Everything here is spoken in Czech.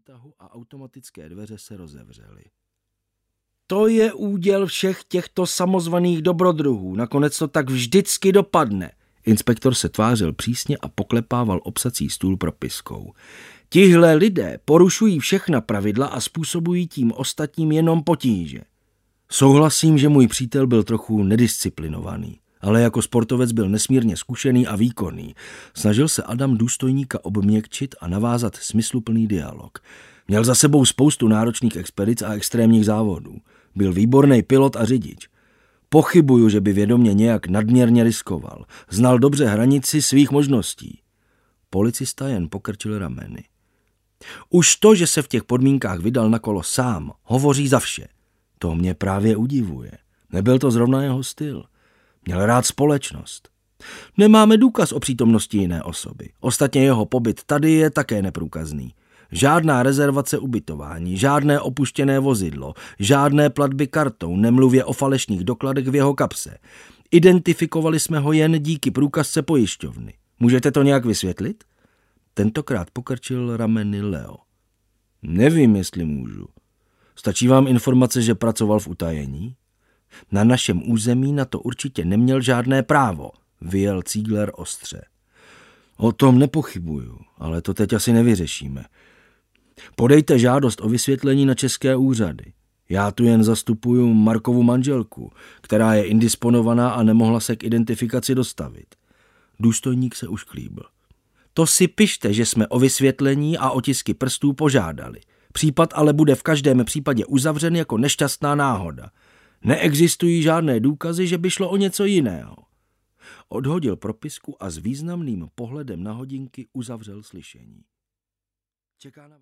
výtahu a automatické dveře se rozevřely. To je úděl všech těchto samozvaných dobrodruhů. Nakonec to tak vždycky dopadne. Inspektor se tvářil přísně a poklepával obsací stůl propiskou. Tihle lidé porušují všechna pravidla a způsobují tím ostatním jenom potíže. Souhlasím, že můj přítel byl trochu nedisciplinovaný, ale jako sportovec byl nesmírně zkušený a výkonný. Snažil se Adam důstojníka obměkčit a navázat smysluplný dialog. Měl za sebou spoustu náročných expedic a extrémních závodů. Byl výborný pilot a řidič. Pochybuju, že by vědomě nějak nadměrně riskoval. Znal dobře hranici svých možností. Policista jen pokrčil rameny. Už to, že se v těch podmínkách vydal na kolo sám, hovoří za vše. To mě právě udivuje. Nebyl to zrovna jeho styl. Měl rád společnost. Nemáme důkaz o přítomnosti jiné osoby. Ostatně jeho pobyt tady je také neprůkazný. Žádná rezervace ubytování, žádné opuštěné vozidlo, žádné platby kartou, nemluvě o falešných dokladech v jeho kapse. Identifikovali jsme ho jen díky průkazce pojišťovny. Můžete to nějak vysvětlit? Tentokrát pokrčil rameny Leo. Nevím, jestli můžu. Stačí vám informace, že pracoval v utajení? Na našem území na to určitě neměl žádné právo, vyjel Ziegler ostře. O tom nepochybuju, ale to teď asi nevyřešíme. Podejte žádost o vysvětlení na české úřady. Já tu jen zastupuju Markovu manželku, která je indisponovaná a nemohla se k identifikaci dostavit. Důstojník se ušklíbl. To si pište, že jsme o vysvětlení a otisky prstů požádali. Případ ale bude v každém případě uzavřen jako nešťastná náhoda. Neexistují žádné důkazy, že by šlo o něco jiného. Odhodil propisku a s významným pohledem na hodinky uzavřel slyšení. Čeká na